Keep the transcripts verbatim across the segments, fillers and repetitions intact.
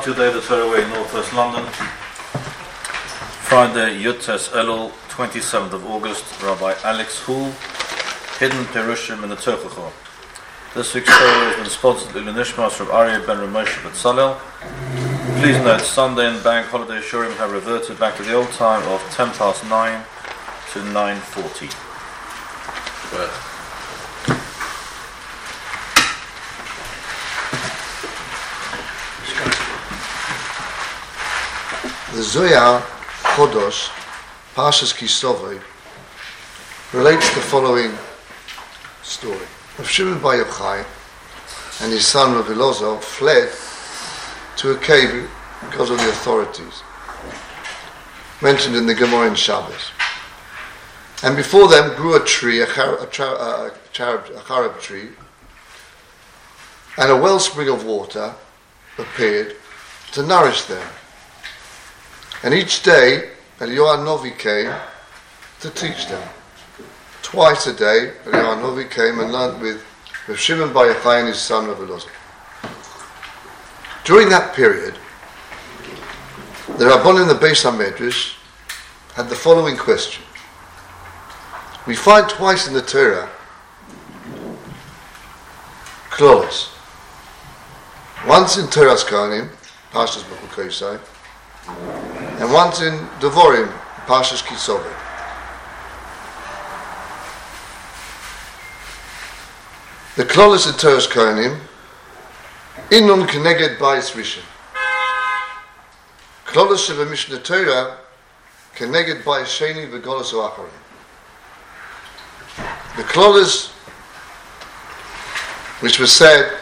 today the Torah Way in Northwest London. Friday, Yud Tes Elul, twenty-seventh of August, Rabbi Alex Hull, Hidden Perushim in the Tochacha. This week's Torah has been sponsored by Nishmas from Aryeh ben Ramoshe Betzalel. Please note, Sunday and bank holiday Shurim have reverted back to the old time of ten past nine to nine forty. Well. The Zohar Chodosh, Parshas Kisovei, relates the following story. Rav Shimon bar Yochai and his son Rav Elazar fled to a cave because of the authorities, mentioned in the Gemara in Shabbos. And before them grew a tree, a charab, a, char, a, charab, a charab tree, and a wellspring of water appeared to nourish them. And each day, Eliyahu Novi came to teach them. Twice a day, Eliyahu Novi came and learned with Rav Shimon bar Yochai and his son Rav Elazar. During that period, the Rabbanim in the Beis HaMedrash had the following question. We find twice in the Torah klolos. Once in Torah's Kohanim, Parshas Bechukosai, and once in Devorim, Parshas Kisovei. The klolos in Torah's Kohanim, Inun Keneged Bayis Rishon. Klolos of a Mishnah Torah, Keneged Bayis Sheni V'Golos O'Acharim. The klolos which was said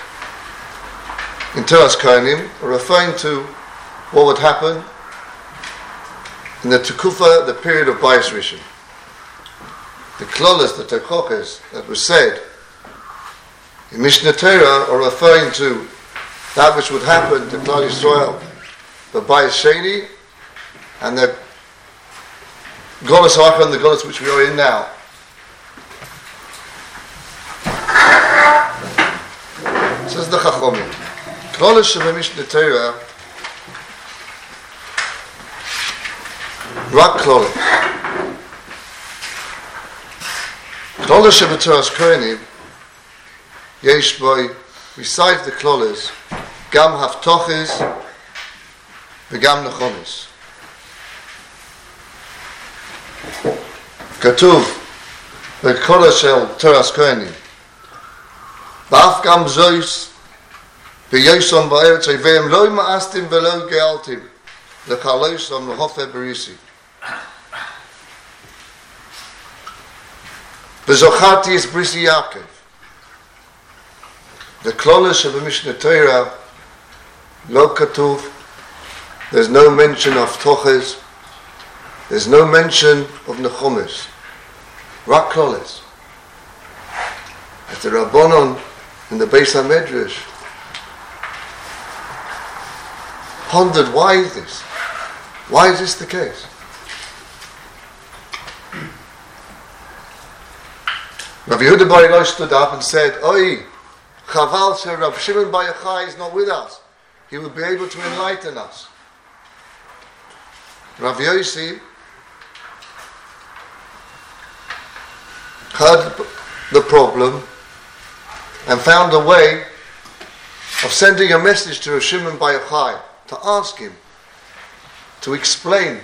in Torah's Kohanim are referring to what would happen in the Tekufa, the period of Bayis Rishon. The klolos, the techoches that was said in Mishnah Torah are referring to that which would happen to Klal Yisrael, the Bayis Sheni, and the Golos Ha'achron, the Golos which we are in now. Says the Chachomim, klolos of Mishnah Torah, Rak klolos. Klolos of Torah's Kohanim, Yesh boy, besides the klolos, Gam Haftoches, V'Gam Nechomis. Katuv, the klolos shel Torah's Kohanim, V'Af Gam Zois, V'Yosom Ba'eretz Ve'em Lo Ma'astim V'Lo Ge'altim, L'Chalosom L'Hofe Berisi. V'Zocharti Es Brisi Yaakov. The klolos of the Mishnah Torah, Lo Katuv, there's no mention of Toches, there's no mention of Nechomis. Rak klolos. As the Rabbanon in the Beis HaMedrash pondered, why is this? Why is this the case? Rav Yehuda bar Eloi stood up and said, Oi, Chaval said Rav Shimon bar Yochai is not with us. He would be able to enlighten us. Rav Yossi heard the problem and found a way of sending a message to Rav Shimon bar Yochai to ask him to explain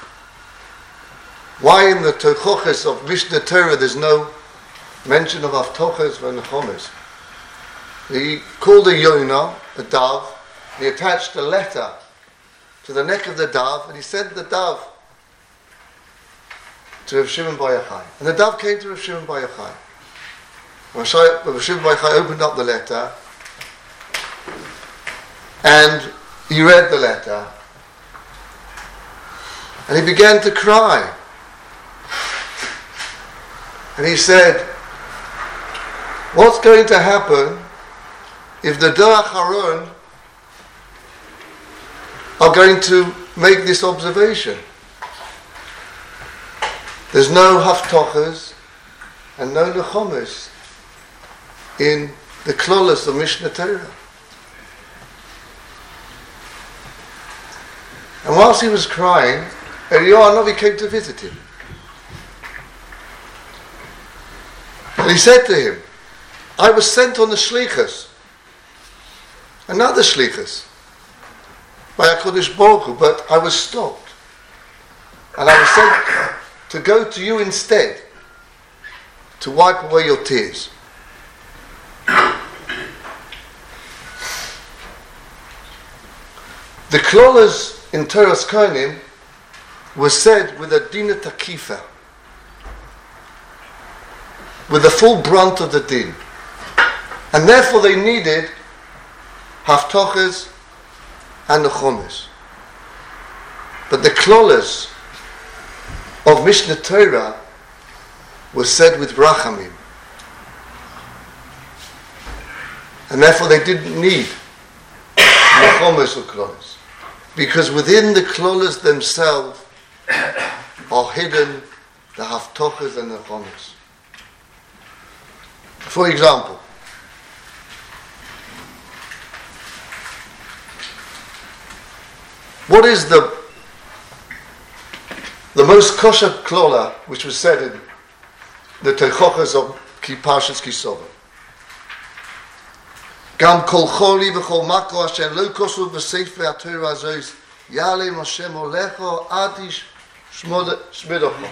why in the Tochoches of Mishnah Torah there's no mention of Haftoches and Nechomis. He called a Yonah, a dove, he attached a letter to the neck of the dove, and he sent the dove to Rav Shimon bar Yochai. And the dove came to Rav Shimon bar Yochai. When Rav Shimon bar Yochai opened up the letter, and he read the letter, and he began to cry. And he said, what's going to happen if the Dor HaAcharon are going to make this observation? There's no Haftoches and no Nechomis in the klolos of Mishnah Torah. And whilst he was crying, Eliyahu Hanavi came to visit him. And he said to him, I was sent on the shlichus, another shlichus, by HaKadosh Baruch Hu, but I was stopped. And I was sent to go to you instead, to wipe away your tears. The klolas in Toras Kohanim were said with a dina takifa, with the full brunt of the din. And therefore they needed haftoches and the chomes. But the klolas of Mishnah Torah were said with rachamim. And therefore they didn't need the chomes or klolas. Because within the klolas themselves are hidden the haftoches and the chomes. For example, what is the the most kosher klola which was said in the Teichoches of Ki Parshas Ki Sova? Gam kol choli v'chol mako asher lo kosu b'sefer HaTorah zois yalem Hashem olecho adish shmidocho.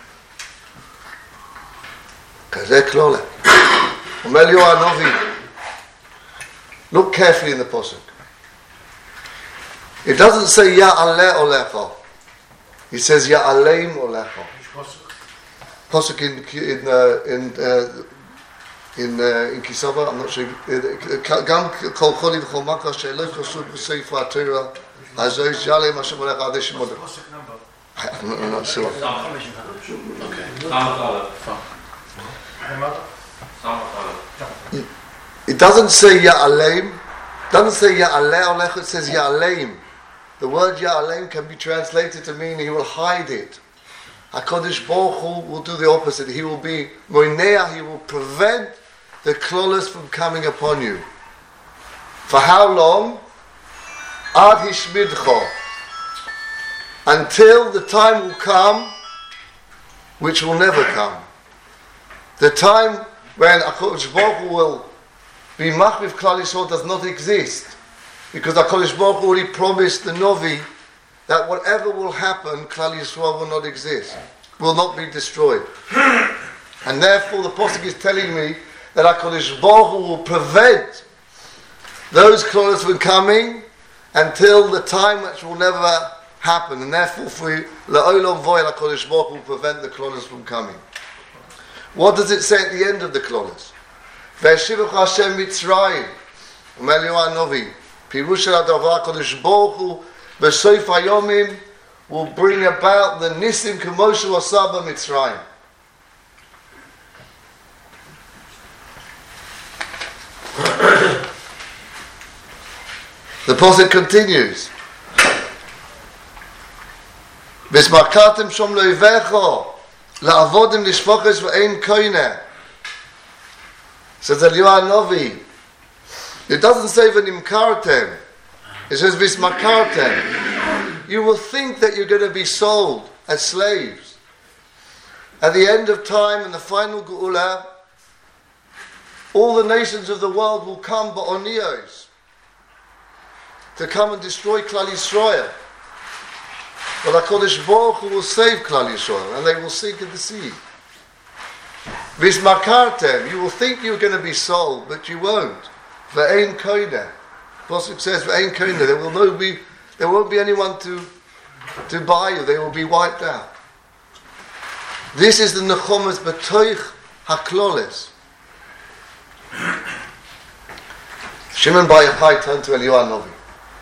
Kazeh klola. Omer Eliyahu Hanavi, look carefully in the pasuk. It doesn't say Ya'aleh Olecha. It says Ya'aleim Olecha. Pasuk in in uh, in uh, in uh, in Kisava. I'm not sure. Gam kol choli v'chol maka she'lo kosud b'sefer HaTorah hazois Ya'aleim Hashem Olecha adish shmidocho. I'm not sure. Okay. It doesn't say Ya'aleim. Doesn't say Ya'aleh Olecha. It says Ya'aleim. The word Ya'aleim can be translated to mean he will hide it. HaKadosh Baruch Hu will do the opposite. He will be moineah, he will prevent the klolas from coming upon you. For how long? Ad hishmidcho. Until the time will come, which will never come. The time when HaKadosh Baruch Hu will be machriv Klal Yisrael does not exist. Because HaKadosh Baruch Hu already promised the Novi that whatever will happen, Klal Yisrael will not exist, will not be destroyed. And therefore the Pasuk is telling me that HaKadosh Baruch Hu will prevent those klolas from coming until the time which will never happen. And therefore for La'olam Vo'el HaKadosh Baruch Hu will prevent the klolas from coming. What does it say at the end of the klolas? Ve'eshivuch Hashem Mitzrayim, Omer Eliyahu Hanavi, Pirush HaDavar HaKadosh Baruch Hu B'soif HaYomim will bring about the Nisim K'moshu Asaba Mitzrayim. The pasuk continues. V'smarkatem shom loivecho la'avodim lishfoches v'ein koineh. Says Eliyahu Hanavi. It doesn't say v'nimkartem. It says v'smarkatem. You will think that you're going to be sold as slaves. At the end of time, in the final Geula, all the nations of the world will come ba'onios to come and destroy Klal Yisrael. But HaKadosh Baruch Hu will save Klal Yisrael, and they will sink in the sea. V'smarkartem, you will think you're going to be sold, but you won't. V'ein koineh. Pasuk says, V'ein koineh, there will no be, there won't be anyone to to buy you. They will be wiped out. This is the nechomas b'toich hakloles. Shimon Bar Yochai turned to Eliyahu Hanavi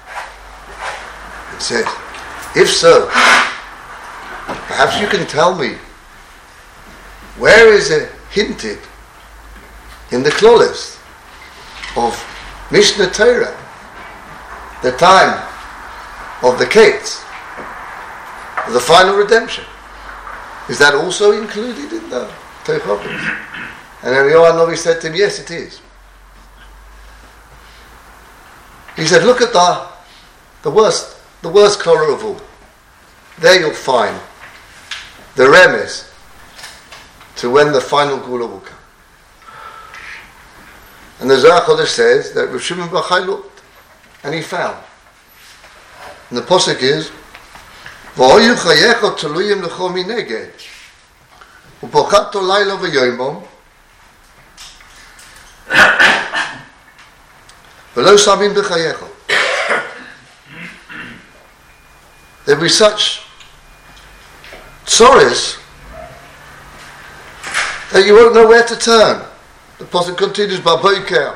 and said, if so, perhaps you can tell me, where is it hinted in the kloles of Mishnah Torah, the time of the Kates, the final redemption? Is that also included in the Teichot? And Eliyahu Hanavi said to him, yes, it is. He said, look at the the worst, the worst color of all. there you'll find the remez to when the final Gula will come. And the Zohar Chodesh says that Rav Shimon bar Yochai looked, and he found. And the posuk is, "V'hoyu chayecha teluyim lecho mineged, u'pochato layla v'yoymom, v'lo samim b'chayecha." There'll be such sorrows that you won't know where to turn. The pasuk continues, "Baboker."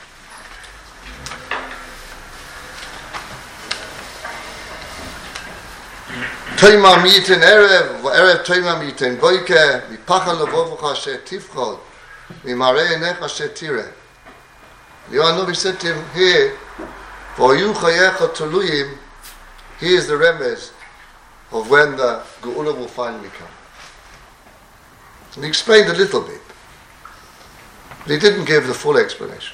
Toima mitin erev, erev toima mitin boker, mipachal levovocha asher tifchol, mimarei enecha asher tireh. Yohanavi said to him, here, "V'hoyu chayecha teluyim," here is the remez of when the Geula will finally come. And he explained a little bit, but he didn't give the full explanation.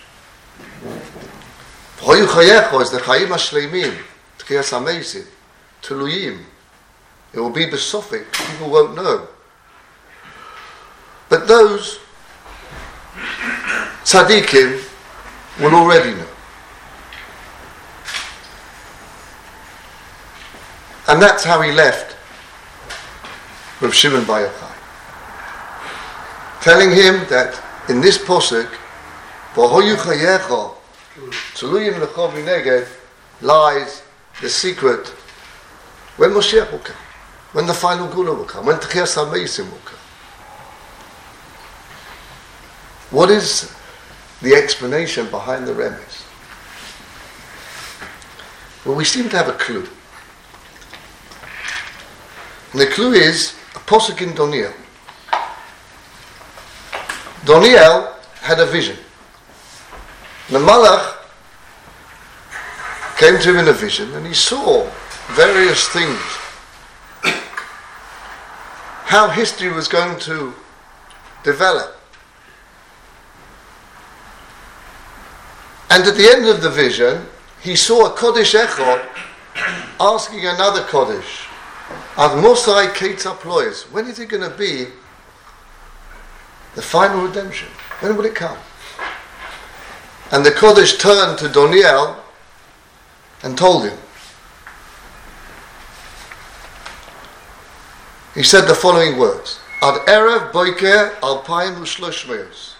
V'hoyu chayecha is the chayim hashleimim, t'kiyas hameisim, teluyim. It will be besophic, people won't know. But those tzaddikim will already know. And that's how he left Rav Shimon bar Yochai, telling him that in this posuk, "V'hoyu chayecha teluyim lecho mineged," lies the secret when Moshiach will come, when the final Gula will come, when Tchias HaMeisim will come. What is the explanation behind the remez? Well, we seem to have a clue. And the clue is a posuk in Doniel. Doniel had a vision. The Malach came to him in a vision and he saw various things. How history was going to develop. And at the end of the vision, he saw a Kodesh Echad asking another Kodesh, Ad Mosai Keitza Plois, when is it going to be the final redemption? When will it come? And the Kodesh turned to Doniel and told him. He said the following words: Ad Erev Boiker Alpayim Ushlosh Meos.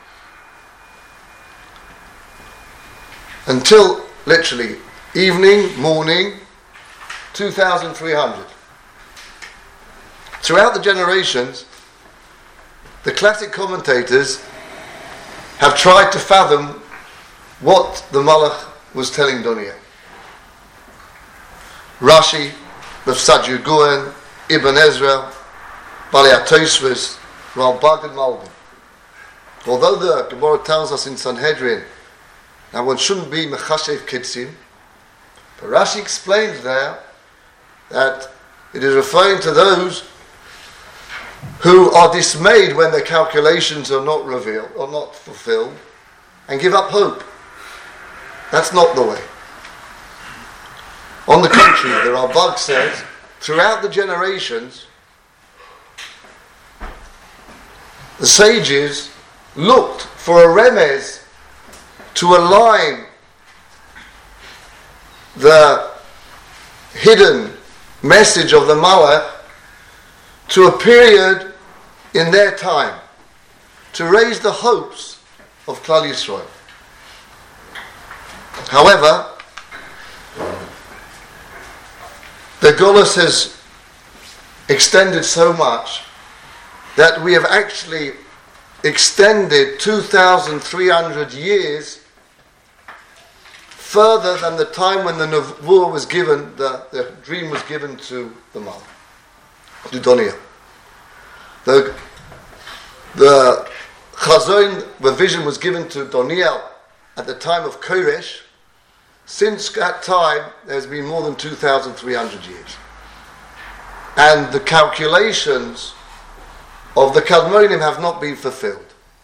Until literally evening, morning, two thousand three hundred. Throughout the generations, the classic commentators have tried to fathom what the Malach was telling Doniel. Rashi, Rav Saadia Gaon, Ibn Ezra, Balei HaTosfos, Ralbag and Malbim. Although the Gemara tells us in Sanhedrin that one shouldn't be mechashev kitzim, but Rashi explains there that it is referring to those who are dismayed when their calculations are not revealed or not fulfilled and give up hope. That's not the way. On the contrary, the Ralbag says, throughout the generations, the sages looked for a remez to align the hidden message of the Malach to a period in their time, to raise the hopes of Klal Yisrael. However, the Golus has extended so much that we have actually extended two thousand three hundred years further than the time when the Nevuah was given, the, the dream was given to the Malach, to Doniel. The, the Chazon, the vision was given to Doniel at the time of Koresh. Since that time, there's been more than two thousand three hundred years. And the calculations of the Kadmonim have not been fulfilled.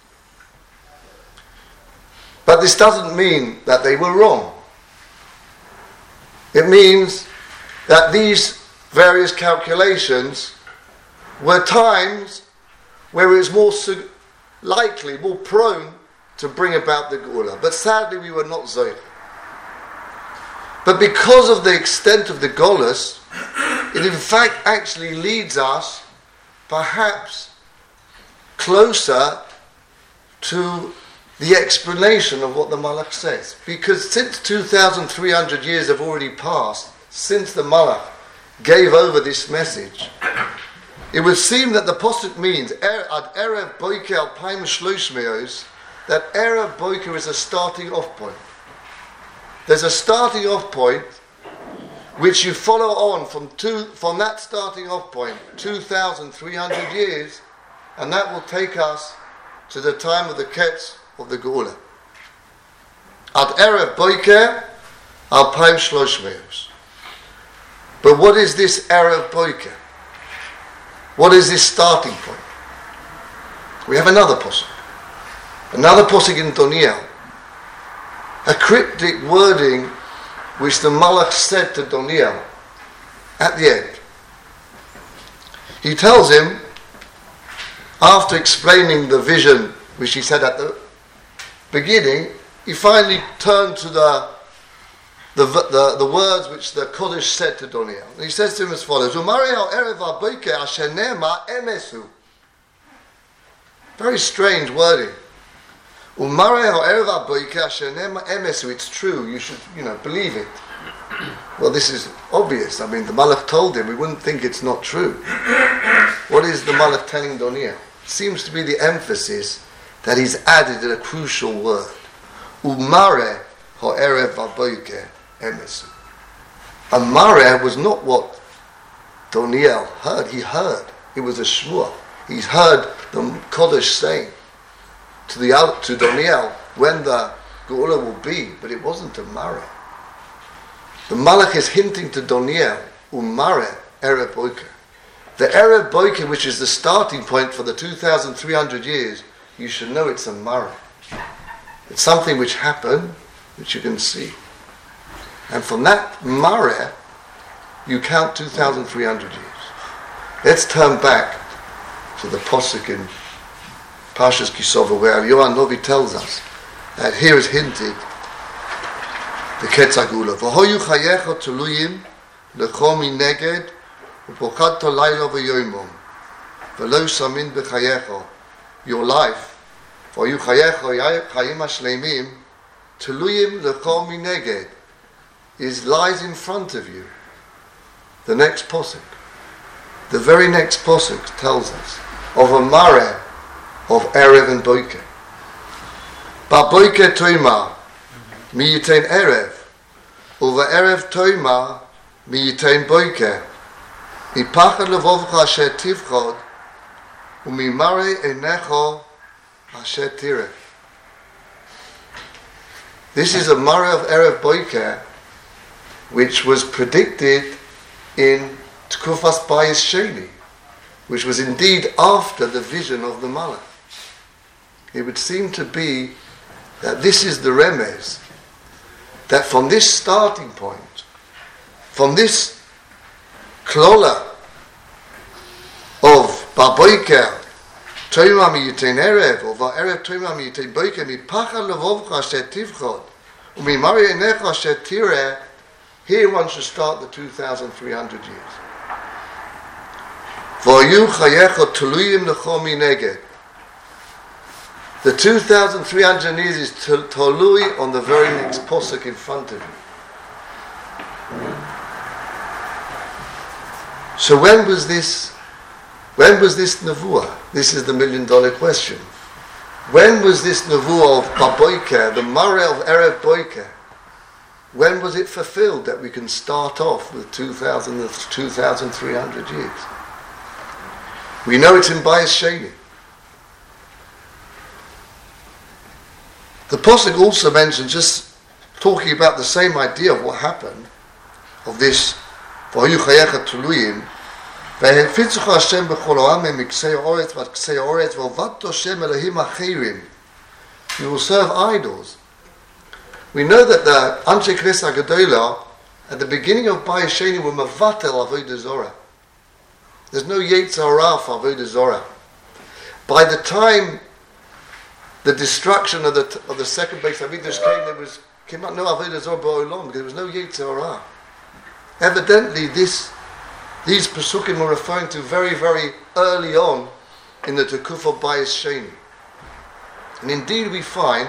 But this doesn't mean that they were wrong. It means that these various calculations, were times where it was more su- likely, more prone to bring about the Geula. But sadly we were not Zoich. But because of the extent of the Golus, it in fact actually leads us perhaps closer to the explanation of what the Malach says. Because since two thousand three hundred years have already passed, since the Malach gave over this message, it would seem that the Pasuk means ad Erev Boiker Alpaim Shlosh Meos, that Erev Boiker is a starting off point. There's a starting off point which you follow on from two, from that starting off point, two thousand three hundred years, and that will take us to the time of the Ketz of the Geula. Ad Erev Boiker Alpaim Shlosh Meos. But what is this Erev Boiker? What is this starting point? We have another pasuk. Another pasuk in Doniel. A cryptic wording which the Malach said to Doniel at the end. He tells him, after explaining the vision which he said at the beginning, he finally turned to the the, the, the words which the Kodesh said to Doniel. And he says to him as follows, very strange wording. It's true, you should, you know, believe it. Well, this is obvious. I mean, the Malach told him, we wouldn't think it's not true. What is the Malach telling Doniel? It seems to be the emphasis that he's added a crucial word. Umare ha'erev v'boiker emesu. A mareh was not what Doniel heard. He heard. It was a shmuah. He's heard the Kodesh saying to the to Doniel when the Geula will be, but it wasn't a mareh. The Malach is hinting to Doniel, Umare Erev Boiker. The Erev Boiker, which is the starting point for the two thousand three hundred years, you should know it's a mareh. It's something which happened, which you can see. And from that mareh, you count two thousand three hundred years. Let's turn back to the Posuk in Parshas Kisova, where Yohan Novi tells us that here is hinted the Ketz HaGeula. V'hoyu chayecha tuluyim lecho mineged u'pochadto laylo v'yoymom v'lo samin b'chayecha. Your life, v'hoyu chayecha chayim hashleimim tuluyim lecho mineged, is lies in front of you. The next posuk, the very next posuk tells us of a mareh of Erev and Boiker. Ba Boiker toima mi yitain Erev, uva Erev toima mi yitain Boiker. Mi pachad levovcha asher tivchod, umi mareh einecho asher tireh. This is a mareh of Erev Boiker, which was predicted in Tkufas Bayis Sheni, which was indeed after the vision of the Malach. It would seem to be that this is the remez, that from this starting point, from this klola of Baboiker, Toima mi yitain Erev, or Va'erev Toima mi yitain Boiker, mi pachad levovcha asher tivchod, umi mareh einecho asher tireh. Here one should start the two thousand three hundred years. V'hoyu chayecha tuluyim lecho mineged. The two thousand three hundred years is tolui on the very next posuk in front of you. So when was this? When was this nevuah? This is the million dollar question. When was this nevuah of Baboiker, the mareh of Erev Boiker? When was it fulfilled that we can start off with two thousand, two thousand three hundred years? We know it's in Bayis Sheni. The Posuk also mentions, just talking about the same idea of what happened, of this, V'hoyu chayecha tuluyim, v'henfitzucha Hashem b'chol ha'amim miksei ha'oretz v'ad ksei ha'oretz v'ovatto Hashem Elohim achirim. You will serve idols. We know that the Anshe Knesset HaGedolah at the beginning of Bayis Sheni, we're Mavatel Avodah Zorah. There's no Yetzer Hara for Avodah Zorah. By the time the destruction of the of the second Beis Hamikdash came, there was came out no Avodah Zorah ba'olam, because there was no Yetzer Hara. Evidently, this these Pesukim are referring to very, very early on in the Tekuf of Bayis Sheni. And indeed we find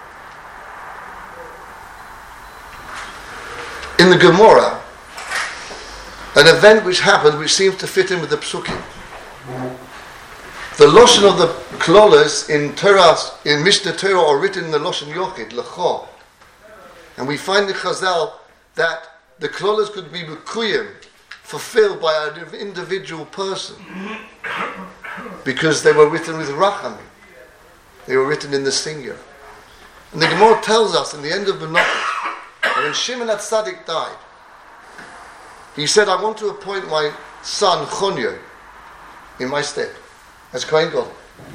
in the Gemara an event which happened which seems to fit in with the Pesukim. The Lashon of the Klolas in Torah, in Mishnah Torah, are written in the Lashon Yochid, Lecha. And we find in Chazal that the Klolas could be Mekuyim, fulfilled by an individual person, because they were written with Rachamim. They were written in the singular. And the Gemara tells us in the end of Menachos that when Shimon HaTzadik died, he said, I want to appoint my son Chonyo in my stead as Kohen Gadol.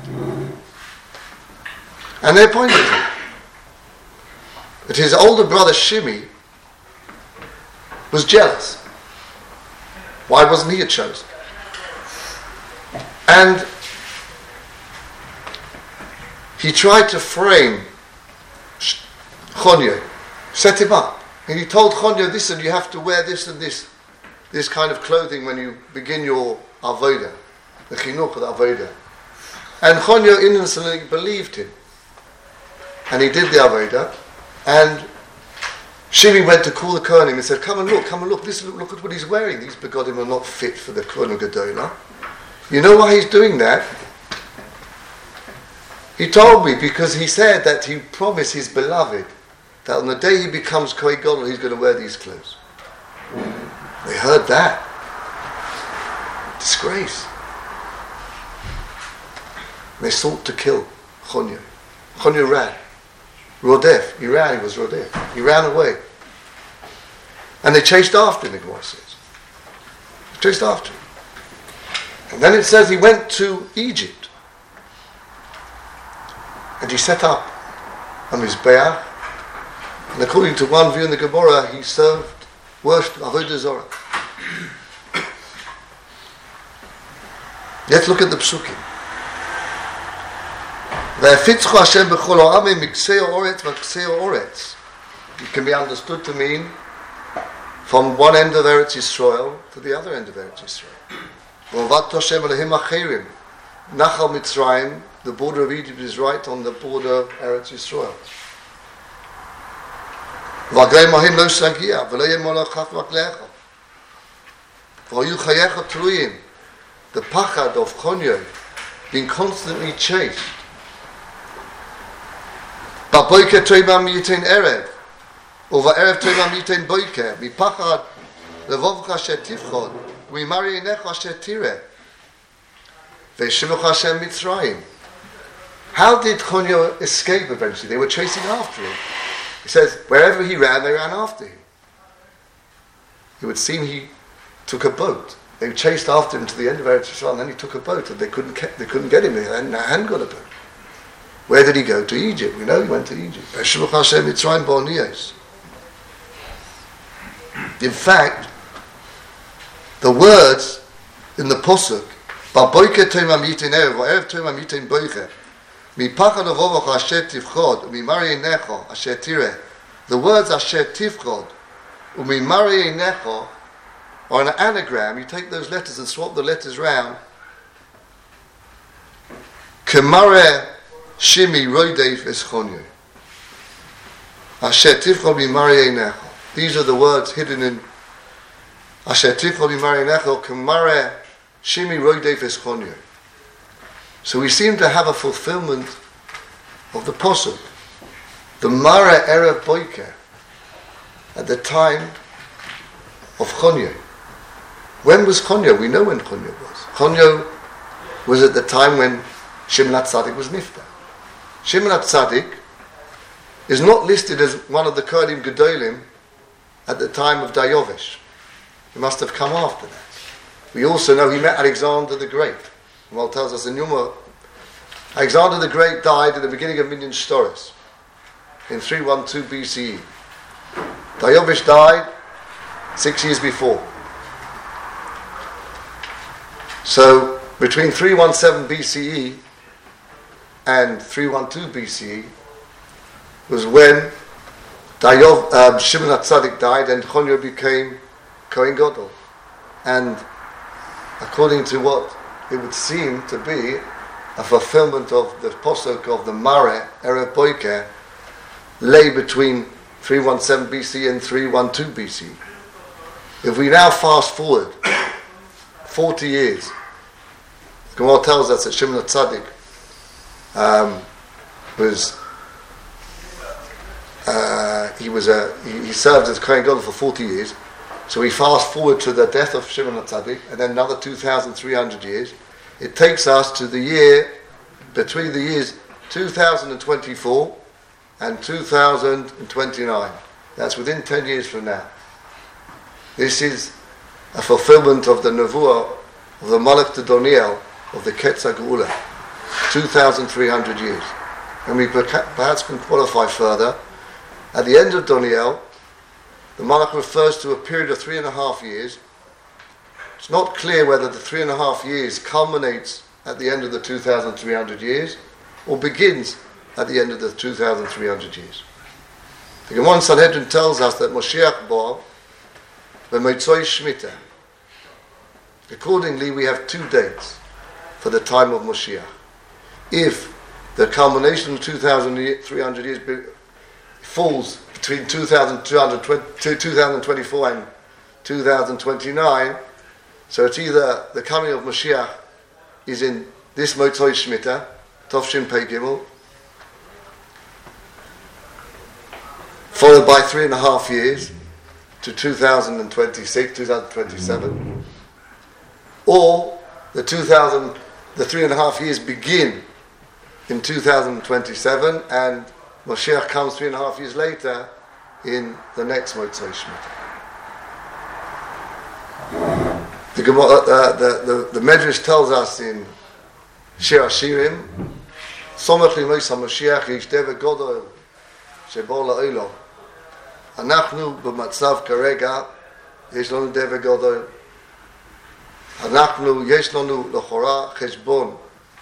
And they appointed him. But his older brother Shimi was jealous. Why wasn't he chosen? And he tried to frame Chonyo, set him up. And he told Chonyo, listen, you have to wear this and this, this kind of clothing when you begin your avodah, the chinuch of the avodah. And Chonyo innocently believed him. And he did the avodah. And Shimi went to call the Kohanim and said, come and look, come and look, listen, look, look at what he's wearing. These begodim are not fit for the Kohen Gedolah. You know why he's doing that? He told me because he said that he promised his beloved that on the day he becomes Kohen Gadol, he's going to wear these clothes. They heard that. Disgrace. They sought to kill Chonyo. Chonyo ran. Rodef. He ran, he was Rodef. He ran away. And they chased after him, the Gemara says. They chased after him. And then it says he went to Egypt. And he set up a Mizbeach. And according to one view in the Gemara, he served, worshipped Avodah Zorah. Let's look at the Psukim. V'afitzchu Hashem b'chol ha'amim miksei ha'oretz v'ksei ha'oretz. It can be understood to mean from one end of Eretz Yisrael to the other end of Eretz Yisrael. V'avat Hashem Elohim acherim. Nachal Mitzrayim, the border of Egypt is right on the border of Eretz Yisrael. V'agrei mahim lo shagia, v'lo yemol achaf v'aklecha. V'ayu chayecha tluyim. The pachad of Chonyo being constantly chased. Ba'boiker toimam yitain erev, uva'erev toimam yitain boiker, mipachad levovcha asher tivchod, u'imari einecha asher tireh, ve'shivuch Hashem Mitzrayim. How did Chonyo escape eventually? They were chasing after him. He says, wherever he ran, they ran after him. It would seem he took a boat. They chased after him to the end of Eretz Yisrael, and then he took a boat, and they couldn't get, they couldn't get him. They hadn't, hadn't got a boat. Where did he go? To Egypt. We know he went to Egypt. In fact, the words in the Posuk, "Ba'boiker toimam yitain erev, va'erev toimam yitain boicher, mipachad avovocha asher tivchod, u'mimari einecha asher tireh." The words asher tivchod, u'mimari einecha, are an anagram. You take those letters and swap the letters round. Kemare Shimi Roideif es Chonyo. Asher tivchod mimari einecha. These are the words hidden in Asher tivchod mimari einecha, Kemare Shimi Roideif es Chonyo. So we seem to have a fulfillment of the Posuk. The Mara Erev Boiker at the time of Chonyo. When was Chonyo? We know when Chonyo was. Chonyo was at the time when Shimon HaTzadik was Nifta. Shimon HaTzadik is not listed as one of the Kohanim Gedolim at the time of Dayovesh. He must have come after that. We also know he met Alexander the Great. Well, tells us in Yuma, Alexander the Great died at the beginning of Minyan Shtoris in three twelve B C E. Dayovesh died six years before. So between three seventeen B C E and three twelve B C E was when Dayov, um, Shimon HaTzadik died and Chonyo became Kohen Gadol. And according to what it would seem to be, a fulfillment of the posuk of the Mare, Erev Boiker, lay between three seventeen B C E and three twelve B C E. If we now fast forward forty years, the Gemara tells us that Shimon HaTzadik um, was uh, he was a he, he served as Kohen Gadol for forty years. So we fast forward to the death of Shimon HaTzadik, and then another two thousand three hundred years. It takes us to the year between the years two thousand twenty-four and two thousand twenty-nine. That's within ten years from now. This is a fulfillment of the Nevuah of the Malach to Doniel of the Ketz HaGeula, two thousand three hundred years. And we perhaps can qualify further. At the end of Doniel, the Malach refers to a period of three and a half years. It's not clear whether the three and a half years culminates at the end of the two thousand three hundred years or begins at the end of the two thousand three hundred years. The Gemara in Sanhedrin tells us that Moshiach ba b'motzoi Shemitah. Accordingly, we have two dates for the time of Moshiach. If the culmination of two thousand three hundred years be, falls between two thousand twenty-four and two thousand twenty-nine, so it's either the coming of Mashiach is in this Motzoi Shemitah, Tovshin Pei Gimel, followed by three and a half years to two thousand twenty-six, two thousand twenty-seven, or the two thousand, the three and a half years begin in two thousand twenty-seven, and Mashiach comes three and a half years later in the next Motzoi Shemitah. The, uh, the, the, the Medrash tells us in Shir HaShirim, Somach Limois HaMashiach Yish Dever Godol Shebo La'ilo. אנחנו במצב כרגע, יש לנו דבר גדול. אנחנו, יש לנו לכאורה חשבון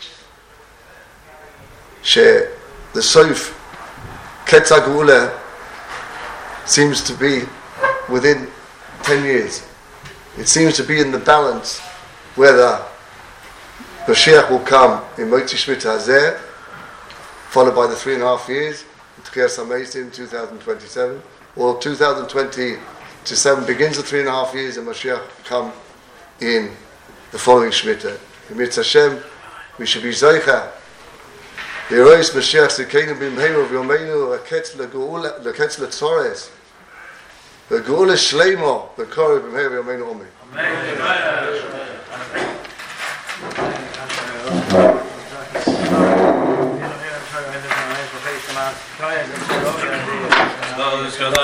שבסוף קץ הגאולה seems to be within ten years. It seems to be in the balance whether Mashiach will come in Motzei Shemitah Hazeh, followed by the three and a half years, Tchias HaMeisim, two thousand twenty-seven, or two thousand twenty-seven begins the three and a half years and Mashiach come in the following Shemitah. In Mitzvah Hashem, we should be Zoicha. Yerois Mashiach Zikeinu B'mheinu V'yomeinu L'ketz L'tzores V'geula Shleimo V'korei B'mheinu V'yomeinu Omen. Amen.